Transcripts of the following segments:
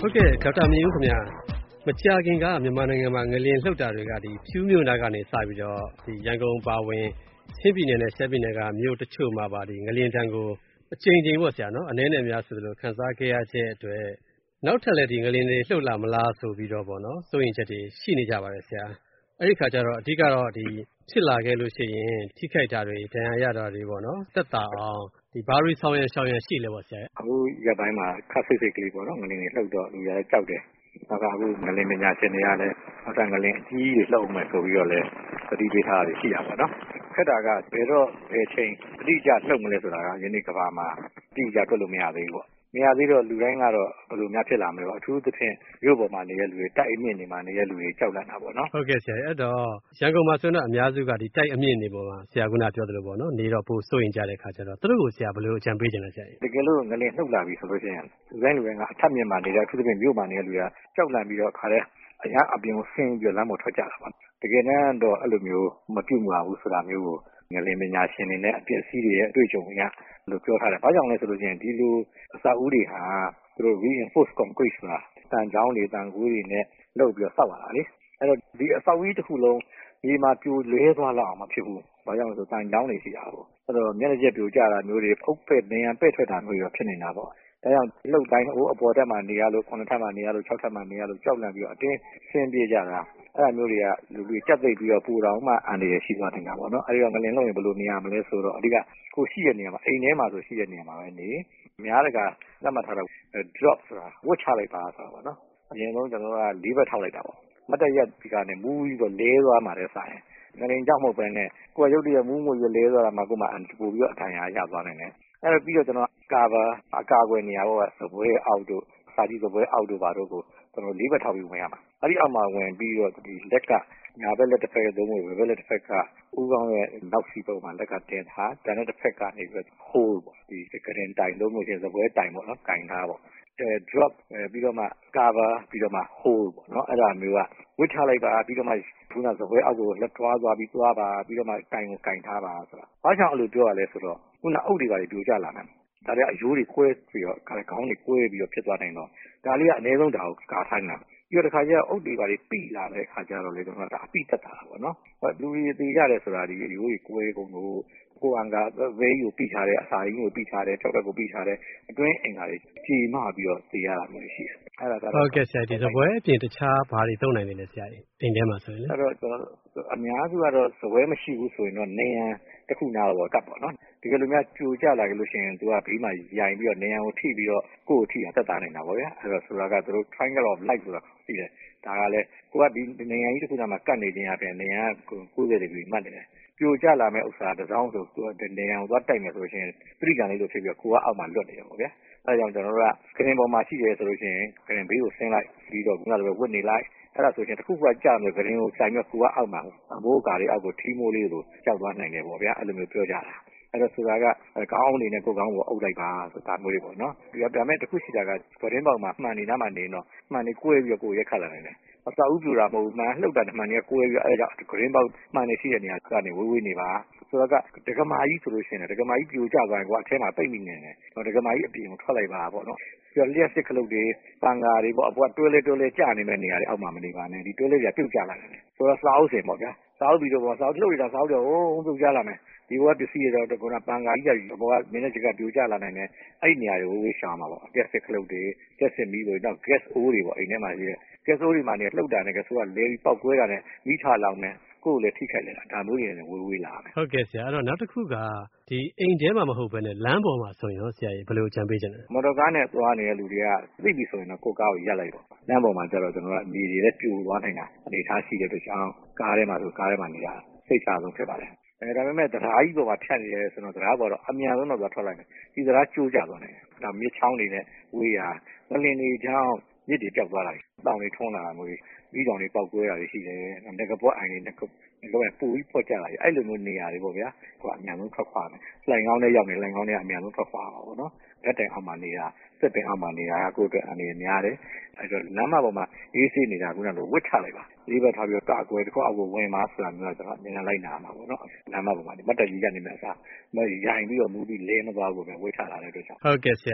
ဟုတ်ကဲ့ဒေါက်တာမြင့်ဦးခင်ဗျာမကြာခင်ကမြန်မာနိုင်ငံမှာငလျင်လှုပ်တာတွေကဖြူးမြို့နာကနေစပြီးတော့ရန်ကုန်ပါဝင်ချင်းပြည်နယ်နဲ့ရှမ်းပြည်နယ်ကမြို့တချို့မှာပါငလျင်တန်းကိုအကြိမ်ကြိမ်ပေါ့ဆရာနော်အနည်းနဲ့များဆိုလို့ခန်းစားခဲ့ရတဲ့အတွက်နောက်ထပ်လည်းငလျင်တွေလှုပ်လာမလားဆိုပြီးတော့ပေါ့နော်စိုးရင်ချက်တွေရှိနေကြပါတယ်ဆရာအဲ့ဒီခါကျတော့အဓိကတော့ဖြစ်လာခဲ့လို့ရှိရင်ထိခိုက်တာတွေဒဏ်ရာရတာတွေပေါ့နော်သက်သာအောင်ဘာတွေဆောင်ရန်ရှောင်ရန်ရှိလဲပေါ့ဆရာအခုရက်ပိုင်းမှာခက်စိတ်စိတ်ကလေးပေါ့နော်ငလျင်တွေလှုပ်တော့လူရလည်းကြောက်တယ်နောက်အခုငလျင်ပညာရှင်တွေကလည်းအတန်ငလျင်အကြီးကြီးလှုပ်မယ်ဆိုပြီးတော့လည်းသတိပေးထားတာရှိတာပေါ့နော်ခက်တာကဘယ်တော့ဘယ်ချိန်အတိအကျလှုပ်မလဲဆိုတာကယနေ့ကဘာမှာအတိအကျတွက်လို့မရသေးဘူးပေါ့မရသေးတော့လူတိုင်းကတော့ဘယ်လိုများဖြစ်လာမလဲပေါ့အထူးသဖြင့်မြို့ပေါ်မှာနေတဲ့လူတွေတိုက်အမြင့်နေမှာနေတဲ့လူတွေကြောက်လန့်တာပေါ့နော်ဟုတ်ကဲ့ဆရာအဲ့တော့ရန်ကုန်မှာဆိုတော့အများစုကတိုက်အမြင့်နေပေါ်မှာဆရာကပြောသလိုပေါ့နော်နေတော့ပိုစိုးရင်ကြတဲ့ခါကျတော့သူတို့ကိုဆရာဘယ်လိုအကြံပေးချင်လဲဆရာတကယ်လို့ငလျင်လှုပ်လာပြီဆိုလို့ရှိရင်လူတိုင်းကအထက်မြင့်မှာနေတဲ့အထူးသဖြင့်မြို့မှာနေတဲ့လူတွေကကြောက်လန့်ပြီးတော့ခါတဲ့အရာအပြင်ကိုဆင်းပြီးလမ်းပေါ်ထွက်ကြတာပါတကယ်တမ်းတော့အဲ့လိုမျိုးမပြုတ်မှာဘူးဆိုတာမျိုးကိုငလျင်ပညာရှင်တွေနဲ့အပျက်စီးတွေရဲ့အတွေ့အကြုံတွေကလို့ပြောထားတယ်။ဘာကြောင့်လဲဆိုလို့ရှိရင်ဒီလိုအစာအုပ်တွေဟာသူတို့ reinforced concrete ဆိုတာတန်ကြောင်းတွေတန်ကိုးတွေနဲ့လုပ်ပြီးတော့စောက်ရတာလေ။အဲ့တော့ဒီအစာအုပ်ကြီးတစ်ခုလုံးဒီမှာပြိုလဲသွားလောက်အောင်မဖြစ်ဘူး။ဘာကြောင့်လဲဆိုတန်ကြောင်းတွေရှိတာပေါ့။အဲ့တော့မျက်နှာကျက်ပြိုကျတာမျိုးတွေဖုတ်ဖက်နေရန်ပဲ့ထွက်တာမျိုးတွေဖြစ်နေတာပေါ့။ဒါကြောင့်လှုပ်တိုင်းအပေါ်တက်မှနေရလို့9ထပ်မှနေရလို့6ထပ်မှနေရလို့ကြောက်လန့်ပြီးတော့အတင်းဆင်းပြေးကြတာအဲ့ဒါမျိုးတွေကလူတွေကြက်သိပ်ပြီးတော့ပူတော်မှအန်ရရှိသွားနေတာပေါ့နော်အဲ့ဒီတော့ငလျင်လုံးရင်ဘယ်လိုနေရမလဲဆိုတော့အဓိကကိုရှိတဲ့နေရာမှာအိမ်ထဲမှာဆိုရှိတဲ့နေရာမှာပဲနေများတကလက်မှတ်ထားတော့ drop ဆိုတာဝတ်ချလိုက်ပါဆိုတာပေါ့နော်အရင်ဆုံးကျွန်တော်က၄ဘက်ထောက်လိုက်တာပေါ့မတ်တရက်ဒီကနေမူးပြီးတော့လဲသွားမှလည်းဆိုင်ငလျင်ကြောက်မဟုတ်ပဲနဲ့ကိုယ်ရုပ်တရက်မူးမွေလဲသွားတာမှကိုယ်မှအန်ပူပြီးတော့အထိုင်ရသွားနိုင်တယ်အဲ့တော့ပြီးတော့ကျွန်တော်coverအကာအကွယ်နေရာပေါ့စပွဲအောက်တို့စာကြည့်စပွဲအောက်တို့ဘာတို့ကိုကျွန်တော်၄ဘက်ထောက်ပြီးဝင်ရမှာအဲ့ဒီအောက်မှာဝင်ပြီးတော့ဒီလက်ကညာဘက်လက်တစ်ဖက်သုံးဖို့ဘက်လက်တစ်ဖက်ကဦးကောင်းရဲ့နောက်စီပုံမှာလက်ကတင်ထားတန်တဲ့တစ်ဖက်ကနေပြီးတော့ hold ပေါ့ဒီကရင်တိုင်လုံးလို့ရှိရင်စပွဲတိုင်ပေါ့နော်ကင်ထားပေါ့drop ပြီးတော့မှ cover ပြီးတော့မှ hold ပေါ့နော်အဲ့ဒါမျိုးကဝစ်ချလိုက်ပါပြီးတော့မှခုနစပွဲအောက်ကိုလက်တွားသွားပြီးသွားပါပြီးတော့မှကင်ကိုကင်ထားပါဆိုတာဘာကြောင့်အဲ့လိုပြောရလဲဆိုတော့ခုနအုပ်တွေပါပြိုကျလာတယ်ဒါတွေအယိုးတွေကွဲပြီးတော့ခေါင်းတွေကွဲပြီးတော့ဖြစ်သွားနိုင်တော့ဒါလေးကအနည်းဆုံးဒါကိုကာထိုင်းတာပြီးတော့တစ်ခါကျအုပ်တွေပါပြီးပိလာတဲ့အခါကျတော့လေကျွန်တော်ဒါအပိတက်တာပေါ့နော်လူတွေသိကြတယ်ဆိုတာဒီအယိုးတွေကွဲကုန်လို့ကိုအန်ကဝဲကြီးကိုပိထားတဲ့အစာကြီးကိုပိထားတဲ့ထောက်ဘက်ကိုပိထားတဲ့အတွင်းအင်္ဂါတွေကြေမပြီးတော့သိရတာမျိုးရှိတယ်အဲ့ဒါကတော့ဟုတ်ကဲ့ဆရာဒီစပွဲအပြင်တခြားဘာတွေသုံးနိုင်လဲဆရာကြီးအိမ်ထဲမှာဆိုရင်လေအဲ့တော့ကျွန်တော်အများစုကတော့စပွဲမရှိဘူးဆိုရင်တော့နေရန်တစ်ခုနာတော့ကတ်ပေါ့နော်ဒီကလိုများကြိုကြလာကြလို့ရှိရင်သူကဘေးမှာရိုင်ပြီးတော့နေရန်ကိုထိပြီးတော့ကိုယ့်ကိုထိတာသက်သာနေတာပေါ့ဗျာအဲ့တော့ဆိုတာကသူတို့ triangle of light ဆိုတာရှိတယ်ဒါကလည်းကိုကဒီနေရန်ကြီးတစ်ခုနာမှာကတ်နေခြင်းအပြင်နေရန်90 degree မှတ်နေတယ်ပြိုကျလာမဲ့ဥစ္စာတစ်စောင်းဆိုသူနေရန်ကိုသွားတိုက်မယ်ဆိုရင်ပြိကံလေးလိုဖြစ်ပြီးတော့ကိုကအောက်မှာလွတ်နေတယ်ပေါ့ဗျာအဲဒါကြောင့်ကျွန်တော်တို့ကကရင်ပေါ်မှာရှိတယ်ဆိုလို့ရှိရင်ကရင်ဘေးကိုဆင်းလိုက်ပြီးတော့ခုနလိုဝတ်နေလိုက်အဲ့ဒါဆိုရင်တစ်ခုကကြာမယ်ကရင်ကိုဆိုင်မဲ့ကိုကအောက်မှာအမိုးအကာလေးအောက်ကိုထီးမိုးလေးကိုကြောက်သွားနိုင်တယ်ပေါ့ဗျာအဲ့လိုမျိုးပြောကြတာအဲ့တော့ဆိုတာကကောင်းအနေနဲ့ကိုကောင်းကိုအုပ်လိုက်ပါဆိုတာမျိုးတွေပေါ့နော်ဒီကဒါမဲ့တစ်ခုရှိတာကဂရင်းပေါက်မှာမှန်နေနားမှာနေတော့မှန်နေကွဲပြီးတော့ကိုရက်ခတ်လာနိုင်တယ်အစာဥပြူတာမဟုတ်ဘူးမှန်လှုပ်တာမှန်နေကွဲပြီးအဲ့ဒါကြောင့်ဂရင်းပေါက်မှန်နေရှိတဲ့နေရာကနေဝေးဝေးနေပါဆိုတော့ကဒကမာကြီးဆိုလို့ရှိရင်ဒကမာကြီးပြိုကျသွားရင်ကိုအထဲမှာပိတ်မိနေတယ်ဒကမာကြီးအပြင်ကိုထွက်လိုက်ပါပေါ့နော်ပြီးတော့လျှက်စစ်ခလုတ်တွေပန်ကာတွေပေါ့အပေါ်တွဲလဲကျနေမဲ့နေရာတွေအောက်မှာမနေပါနဲ့ဒီတွဲလဲပြပြုတ်ကျလာတယ်ဆိုတော့စာအုပ်စင်ပေါ့ဗျာစာအုပ်ပြီးတော့စာအုပ်လှုပ်ရတာစာအုပ်တော့ပြုတ်ကျလာမယ်ဒီဘဝပစ္စည်းတွေတော့ကပန်ကာကြီးကြီးဘောကမင်းနဲ့ချက်ကပြိုကျလာနိုင်တယ်အဲ့ဒီနေရာတွေဝေးရှာမှာပေါ့လျှက်စစ်ခလုတ်တွေလျှက်စစ်မီးတွေနောက် gas အိုးတွေပေါ့အိမ်ထဲမှာရှိတဲ့ gas အိုးတွေမှာနေလှုပ်တာနဲ့ gas အိုးကလဲပြီးပောက်ကွဲတာနဲ့မိထားလောင်နဲ့ကိုယ်လည်းထိခိုက်နေတာဒါမျိုးတွေနဲ့ဝေးလာမယ်ဟုတ်ကဲ့ဆရာအဲ့တော့နောက်တစ်ခုကဒီအိမ်ထဲမှာမဟုတ်ဘဲနဲ့လမ်းပေါ်မှာဆိုရင်ရောဆရာကြီးဘယ်လိုအကြံပေးချင်လဲမော်တော်ကားနဲ့သွားနေတဲ့လူတွေကသိပြီဆိုရင်တော့ကိုယ်ကားကိုရပ်လိုက်ပေါ့လမ်းပေါ်မှာကျတော့ကျွန်တော်ကမြေတွေလည်းပြိုသွားနိုင်တာအနေထားရှိတဲ့အတွက်ကြောင့်ကားထဲမှာဆိုကားထဲမှာနေတာစိတ်ချဆုံးဖြစ်ပါတယ်ဒါပေမဲ့တရားကြီးပေါ်မှာဖြတ်နေရဲဆိုတော့တရားပေါ်တော့အမြန်ဆုံးတော့သွားထွက်လိုက်မယ်ဒီတရားကျိုးကြသွားနိုင်တယ်ဒါမြစ်ချောင်းတွေနဲ့ဝေးရာငလင်တွေကြောင့်မြစ်တွေပြောက်သွားတာတောင်တွေထုံးလာတာမျိုးပြီးတောင်တွေပေါက်ကွဲတာတွေရှိတယ်ငကပေါ်အိုင်တွေတော့ပူပြီးဖော့ကြတာအဲ့လိုမျိုးနေရာတွေပေါ့ဗျာဟိုအမြန်ဆုံးထွက်ခွာမယ်လှိုင်ကောင်းနဲ့ရောက်နေလှိုင်ကောင်းနဲ့အမြန်ဆုံးထွက်ခွာပါပေါ့နော်လက်တိုင်အောက်မှာနေတာစက်ပင်အောက်မှာနေတာကိုယ့်အတွက်အနေနဲ့များတယ်အဲ့တော့လမ်းမပေါ်မှာအေးဆေးနေတာကလည်းဝစ်ချလိုက်ပါလေးဘက်ထားပြီးတော့ကာကွယ်တစ်ခုအောက်ကိုဝင်ပါဆိုတာမျိုးကျွန်တော်အမြင်နဲ့လိုက်နာမှာပေါ့နော်လမ်းမပေါ်မှာဒီမတ်တကြီးကနေမှအစားရိုင်ပြီးတော့မူပြီးလဲမသွားဘူးပဲဝစ်ချလာတဲ့အတွက်ကြောင့်ဟုတ်ကဲ့ဆရာ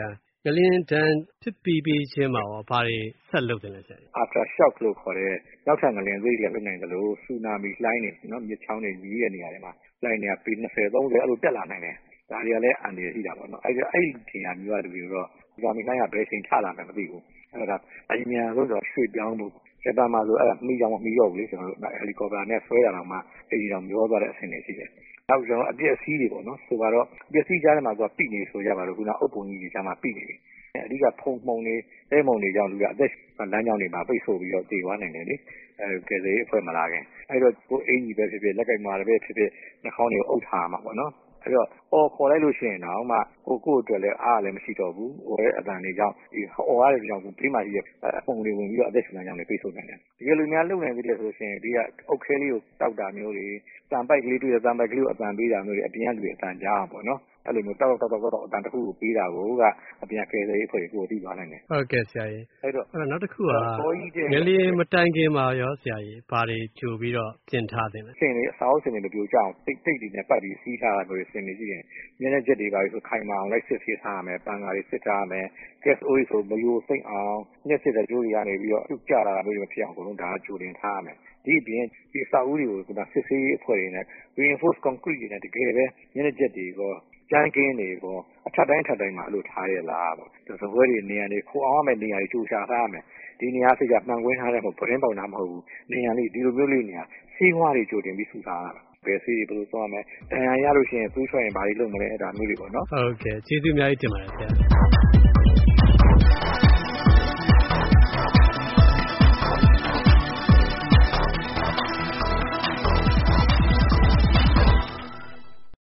ငလျင်ဒဏ်ဖြစ်ပြီးချင်းမှာရောဘာတွေဆက်လုပ်တယ်လဲဆရာကြီး after shock လို့ခေါ်တဲ့နောက်ထပ်ငလျင်သေးတွေလုပ်နိုင်တယ်လို့ဆူနာမီလှိုင်းနေနော်မြစ်ချောင်းတွေကြီးတဲ့နေရာတွေမှာလှိုင်းတွေကပေ20 30အဲ့လိုတက်လာနိုင်တယ်ဒါတွေကလည်းအန္တရာယ်ရှိတာပေါ့နော်အဲ့ဒီနေရာမျိုးကတပြီးတော့ဆူနာမီလှိုင်းကဘယ်ချိန်ထလာမယ်မသိဘူးအဲ့ဒါအမြန်ဆုံးတော့ရွှေ့ပြောင်းဖို့ဂျပန်မှာဆိုအဲ့ဒါမှီကြောင်မမှီတော့ဘူးလေကျွန်တော်တို့ဟယ်လီကော်ပတာနဲ့ဆွဲတာတော့မှအဲ့ဒီတော့မျောသွားတဲ့အဆင့်တွေရှိတယ်နောက်ကျွန်တော်အပြည့်အစည်းတွေပေါ့နော်ဆိုတော့အပြည့်အစည်းကြားထဲမှာသူကပြိနေဆိုကြပါတော့ခုနအုပ်ပုံကြီးတွေကြားမှာပြိနေတယ်အဓိကဖုံမှုံတွေတဲမုံတွေကြောင့်လူကအသက်လမ်းကြောင်းတွေမှာပိတ်ဆို့ပြီးတော့တည်သွားနိုင်တယ်လေကယ်ဆယ်ရေးအဖွဲ့မလာခင်အဲ့တော့ကိုအင်ကြီးပဲဖြစ်ဖြစ်လက်ကိုက်မာပဲဖြစ်ဖြစ်နှာခေါင်းတွေကိုအုပ်ထားမှာပေါ့နော်အဲ့တော့ခေါ်လိုက်လို့ရှိရင်တော့မှကိုယ့်အတွက်လည်းအားလည်းမရှိတော့ဘူးဟိုရဲ့အတန်တွေကြောင့်ဒီရတဲ့ကြောင့်ဘေးမှာရှိတဲ့အပုံတွေဝင်ပြီးတော့အသက်ရှင်လမ်းကြောင်းတွေပိတ်ဆို့နိုင်တယ်ဒီလိုများလုပ်နိုင်သေးတယ်ဆိုရှင်ဒီကအုတ်ခဲလေးကိုတောက်တာမျိုးတွေတန်ပိုက်ကလေးတွေ့တဲ့တန်ပိုက်ကလေးကိုအတန်ပေးတာမျိုးတွေအပြင်ကလူတွေအတန်ကြားအောင်ပေါ့နော်အဲ့လိုမျိုးတောက်အတန်တစ်ခုကိုပေးတာကိုကအပြင်ကယ်ဆယ်ရေးအဖွဲ့ကိုသိသွားနိုင်တယ်ဟုတ်ကဲ့ဆရာကြီးအဲ့တော့နောက်တစ်ခုကငလျင်မတိုင်ခင်မှာရောဆရာကြီးဘာတွေကြိုပြီးတော့ပြင်ထားတယ်လဲစင်တွေအစားအုပ်စင်တွေမပြိုကျအောင်တိတ်တွေနဲ့ပတ်ပြီးစီးထားတာမျိုးတွေစင်တွေရှိရင်မျက်နှာချက်တွေပါပြီးဆိုခိုင်မာအောင်လိုက်စစ်ဆေးထားရမယ်ပန်းကားတွေစစ်ထားရမယ် gas oil ဆိုမယိုစိမ့်အောင်ညက်စစ်တဲ့ကြိုးတွေကနေပြီးတော့ပြုတ်ကျလာတာမျိုးတွေမဖြစ်အောင်အကုန်လုံးဒါကကြိုတင်ထားရမယ်ဒီအပြင်ဒီစာအုပ်တွေကိုကစစ်ဆေးအဖွဲ့တွေနဲ့ reinforced concrete တွေနဲ့တကယ်ပဲမျက်နှာချက်တွေကကျန်းကင်းတွေကိုအထက်တိုင်းမှာအဲ့လိုထားရလားပေါ့သပွဲတွေနေရာတွေခိုအောင်ရမယ်နေရာတွေကြိုရှာထားရမယ်ဒီနေရာစိတ်ကမှန်ကွင်းထားတဲ့မဟုတ်ပရင်းပေါင်တာမဟုတ်ဘူးနေရာလေးဒီလိုမျိုးလေးနေရာဆေးဝါးတွေကြိုတင်ပြီးစုထားရတာဘယ်ဆေးတွေဘယ်လိုသွားမယ်တန်ရာရလို့ရှိရင်သွေးထွက်ရင်ဘာတွေလုပ်မလဲအဲ့ဒါမျိုးတွေပေါ့နော်ဟုတ်ကဲ့ကျေးဇူးအများကြီးတင်ပါတယ်ဆရာ